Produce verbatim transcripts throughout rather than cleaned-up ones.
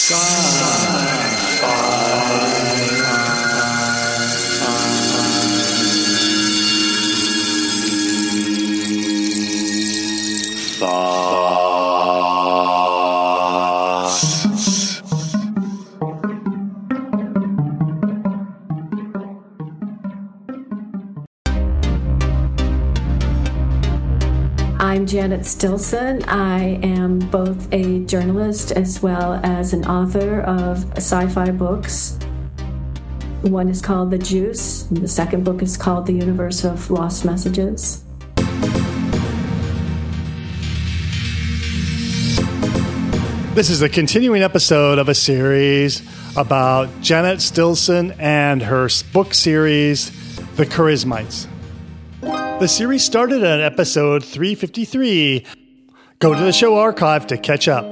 I'm Janet Stilson. I am both a journalist as well as an author of sci-fi books. One is called The Juice. The second book is called The Universe of Lost Messages. This is a continuing episode of a series about Janet Stilson and her book series, The Charismites. The series started at episode three fifty-three. Go to the show archive to catch up.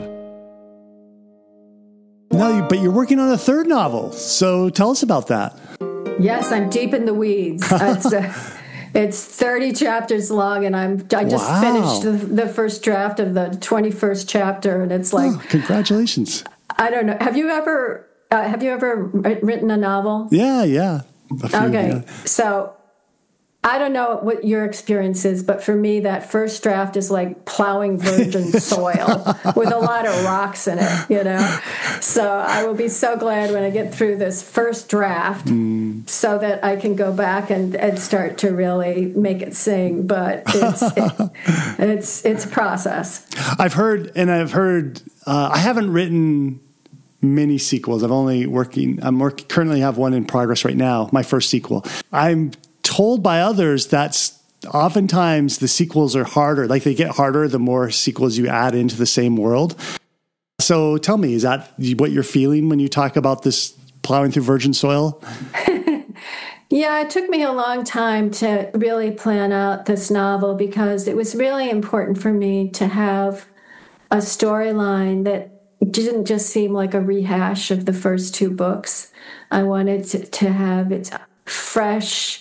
No, but you're working on a third novel, so tell us about that. Yes, I'm deep in the weeds. It's, uh, it's thirty chapters long, and I'm I just Wow. finished the, the first draft of the twenty-first chapter, and it's like, Oh, congratulations. I don't know. Have you ever uh, have you ever written a novel? Yeah, yeah. A few, Okay, yeah. so I don't know what your experience is, but for me, that first draft is like plowing virgin soil with a lot of rocks in it, you know? So I will be so glad when I get through this first draft mm. so that I can go back and, and start to really make it sing. But it's it, it's it's a process. I've heard, and I've heard, uh, I haven't written many sequels. I've only working, I'm working, currently have one in progress right now, my first sequel. I'm told by others that oftentimes the sequels are harder. Like they get harder the more sequels you add into the same world. So tell me, is that what you're feeling when you talk about this plowing through virgin soil? Yeah, it took me a long time to really plan out this novel because it was really important for me to have a storyline that didn't just seem like a rehash of the first two books. I wanted to, to have its fresh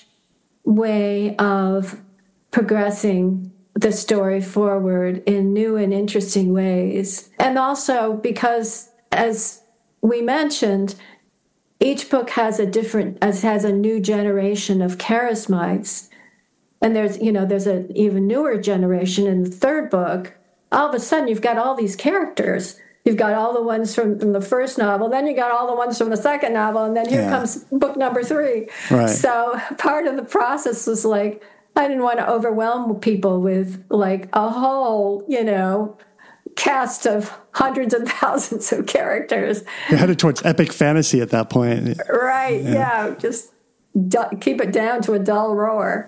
way of progressing the story forward in new and interesting ways. And also because, as we mentioned, each book has a different, as has a new generation of charismites. And there's, you know, there's an even newer generation in the third book. All of a sudden, you've got all these characters. You've got all the ones from, from the first novel, then you got all the ones from the second novel, and then here yeah. comes book number three. Right. So part of the process was like, I didn't want to overwhelm people with like a whole, you know, cast of hundreds of thousands of characters. You're headed towards epic fantasy at that point. Right, yeah, yeah just du- keep it down to a dull roar.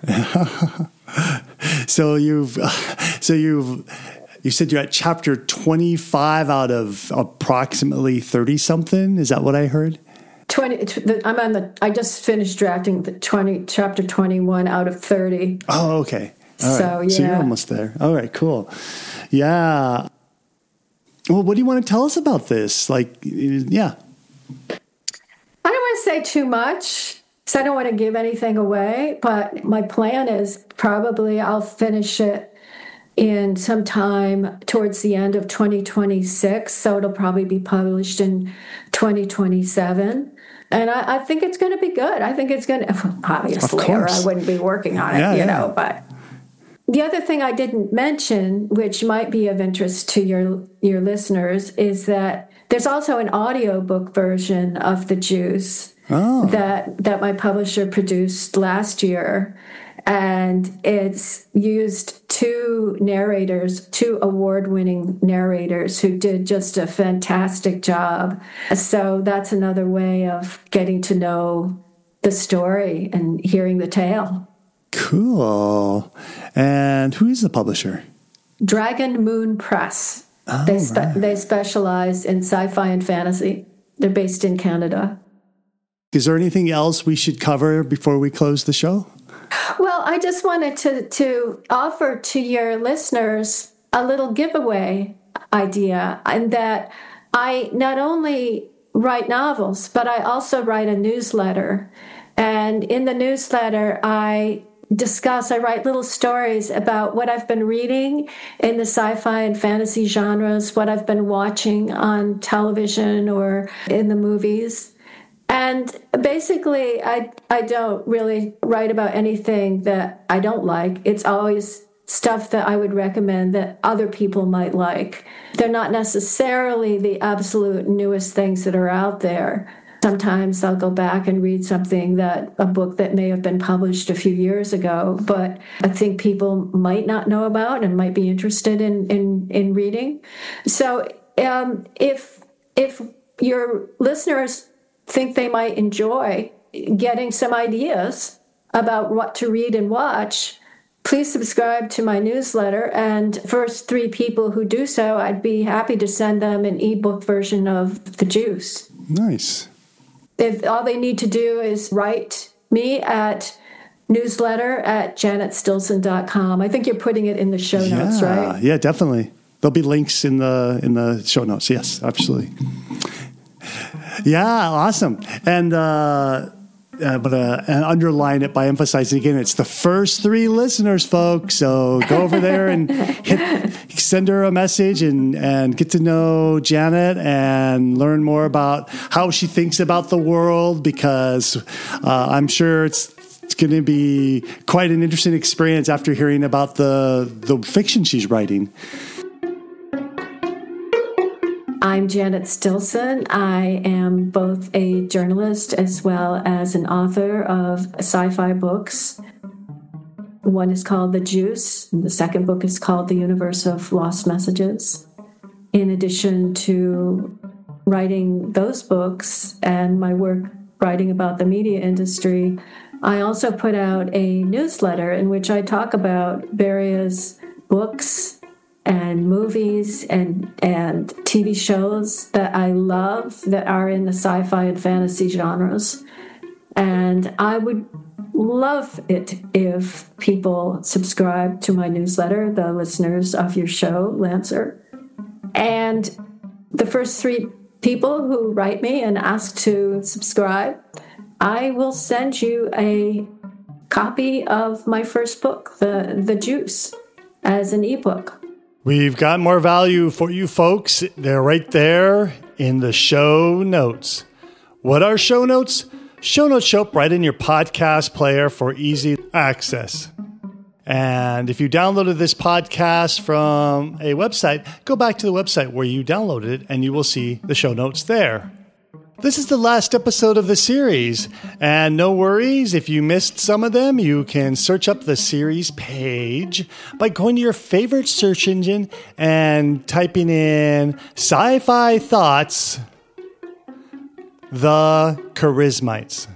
so you've, so you've, You said you're at chapter twenty-five out of approximately thirty-something. Is that what I heard? twenty. I'm on the. I just finished drafting the twenty chapter twenty-one out of thirty. Oh, okay. All so right. yeah. So you're almost there. All right. Cool. Yeah. Well, what do you want to tell us about this? Like, yeah. I don't want to say too much, because I don't want to give anything away. But my plan is probably I'll finish it in some time towards the end of twenty twenty-six, so it'll probably be published in twenty twenty-seven. And I, I think it's going to be good. I think it's going to, obviously, or I wouldn't be working on it, yeah, you yeah. know. But the other thing I didn't mention, which might be of interest to your your listeners, is that there's also an audiobook version of The Juice oh. that that my publisher produced last year. And it's used two narrators, two award-winning narrators who did just a fantastic job. So that's another way of getting to know the story and hearing the tale. Cool. And who is the publisher? Dragon Moon Press. Oh, they spe- right. they specialize in sci-fi and fantasy. They're based in Canada. Is there anything else we should cover before we close the show? Well, I just wanted to, to offer to your listeners a little giveaway idea, and that I not only write novels, but I also write a newsletter. And in the newsletter, I discuss, I write little stories about what I've been reading in the sci-fi and fantasy genres, what I've been watching on television or in the movies. And basically, I I don't really write about anything that I don't like. It's always stuff that I would recommend that other people might like. They're not necessarily the absolute newest things that are out there. Sometimes I'll go back and read something that, a book that may have been published a few years ago, but I think people might not know about and might be interested in, in, in reading. So um, if if your listeners think they might enjoy getting some ideas about what to read and watch, please subscribe to my newsletter. And first three people who do so, I'd be happy to send them an ebook version of The Juice. Nice. If all they need to do is write me at newsletter at janet stilson dot com. I think you're putting it in the show yeah, notes, right? Yeah, definitely. There'll be links in the in the show notes. Yes, absolutely. Yeah, awesome. And uh, uh, but uh, and underline it by emphasizing again, it's the first three listeners, folks. So go over there and hit, send her a message and, and get to know Janet and learn more about how she thinks about the world, because uh, I'm sure it's it's going to be quite an interesting experience after hearing about the the fiction she's writing. I'm Janet Stilson. I am both a journalist as well as an author of sci-fi books. One is called The Juice, and the second book is called The Universe of Lost Messages. In addition to writing those books and my work writing about the media industry, I also put out a newsletter in which I talk about various books and movies and and T V shows that I love that are in the sci-fi and fantasy genres. And I would love it if people subscribe to my newsletter, the listeners of your show, Lancer. And the first three people who write me and ask to subscribe, I will send you a copy of my first book, The, the Juice, as an ebook. We've got more value for you folks. They're right there in the show notes. What are show notes? Show notes show up right in your podcast player for easy access. And if you downloaded this podcast from a website, go back to the website where you downloaded it and you will see the show notes there. This is the last episode of the series, and no worries, if you missed some of them, you can search up the series page by going to your favorite search engine and typing in Sci-Fi Thoughts, The Charismites.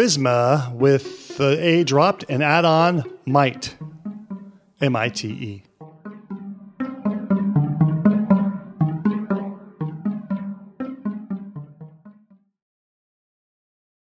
Charisma with the A dropped and add on might, M I T E.